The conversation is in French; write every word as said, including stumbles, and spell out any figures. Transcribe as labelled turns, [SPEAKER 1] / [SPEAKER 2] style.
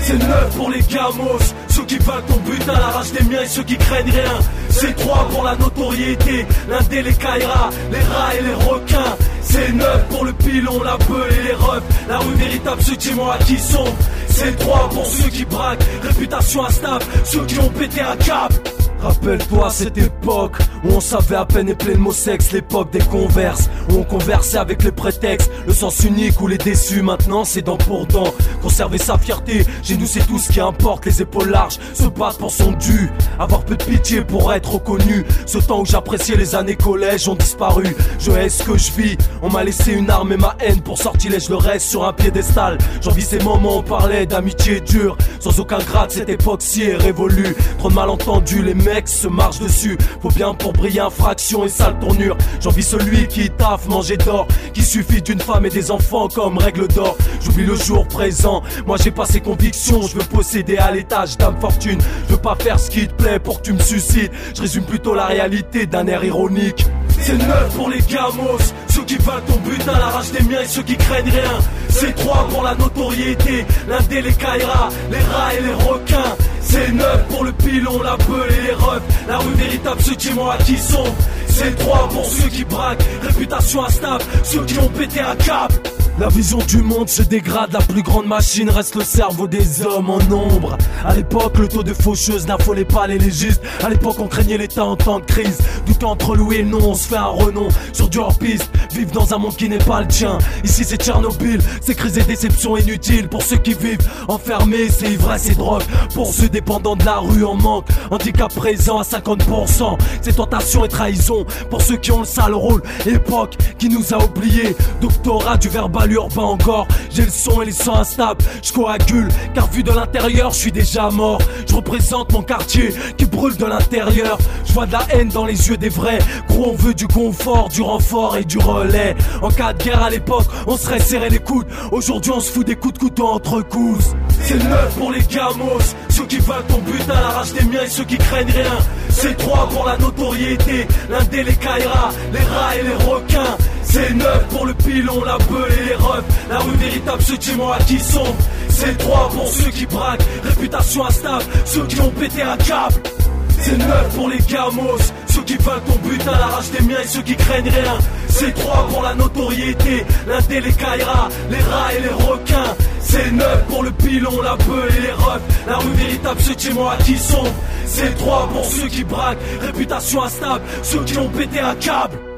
[SPEAKER 1] C'est neuf pour les gamos, ceux qui veulent ton butin, la rage des miens et ceux qui craignent rien. C'est trois pour la notoriété, l'indé, les caïras, les rats et les requins. C'est neuf pour le pilon, la beuh et les refs, la rue véritable, ceux qui m'ont acquis sont. C'est trois pour ceux qui braquent, réputation instable, ceux qui ont pété un cap. Rappelle-toi cette époque où on savait à peine épeler le mot sexe, l'époque des converses, où on conversait avec les prétextes, le sens unique ou les déçus. Maintenant c'est dent pour dent, conserver sa fierté, chez nous c'est tout ce qui importe. Les épaules larges, se battre pour son dû, avoir peu de pitié pour être reconnu. Ce temps où j'appréciais les années collège ont disparu. Je hais ce que je vis, on m'a laissé une arme et ma haine pour sortilège le reste sur un piédestal. J'envie ces moments où on parlait d'amitié dure, sans aucun grade, cette époque si est révolue. Trop de malentendus, les mecs se marche dessus. Faut bien pour briller, infraction et sale tournure. J'envie celui qui taffe, manger d'or, qui suffit d'une femme et des enfants comme règle d'or. J'oublie le jour présent, moi j'ai pas ces convictions. Je veux posséder à l'étage d'âme fortune. Je veux pas faire ce qui te plaît pour que tu me suscites. Je résume plutôt la réalité d'un air ironique. C'est neuf pour les gamos, ceux qui veulent ton butin, la rage des miens et ceux qui craignent rien. C'est trois pour la notoriété, l'indé, les caïras, les rats et les requins. C'est neuf pour le pilon, la beuh et les refs, la rue véritable, ceux qui m'ont acquis sont. C'est trois pour ceux qui braquent, réputation instable, ceux qui ont pété un cap. La vision du monde se dégrade, la plus grande machine reste le cerveau des hommes en nombre. À l'époque, le taux de faucheuses n'affolait pas les légistes. À l'époque, on craignait l'état en temps de crise. Doute entre louer et le nom, on se fait un renom sur du hors-piste. Vivre dans un monde qui n'est pas le tien. Ici, c'est Tchernobyl, c'est crise et déception inutile. Pour ceux qui vivent enfermés, c'est ivresse et drogue. Pour ceux dépendants de la rue en manque, handicap présent à cinquante pour cent. C'est tentation et trahison. Pour ceux qui ont le sale rôle, époque qui nous a oubliés. Doctorat du verbal urbain encore, j'ai le son et les sons instables. Je coagule, car vu de l'intérieur, je suis déjà mort. Je représente mon quartier qui brûle de l'intérieur. Je vois de la haine dans les yeux des vrais. Gros, on veut du confort, du renfort et du relais. En cas de guerre à l'époque, on serait serré les coudes. Aujourd'hui, on se fout des coups de couteau entre couses. C'est neuf pour les gamos, ceux qui veulent ton butin, la rage des miens et ceux qui craignent rien. C'est trois pour la notoriété, l'indé, les caïras, les rats et les requins. C'est neuf pour le pilon, la beuh et les refs, la rue véritable, ceux qui m'ont acquis sont. C'est trois pour ceux qui braquent, réputation instable, ceux qui ont pété un câble. C'est neuf pour les gamos, ceux qui veulent ton butin, la rage des miens et ceux qui craignent rien. C'est trois pour la notoriété, l'indé, les caïras, les rats et les requins. C'est neuf pour le pilon, la beuh et les refs, la rue véritable, ceux qui m'ont acquis sont. C'est trois pour ceux qui braquent, réputation instable, ceux qui ont pété un câble.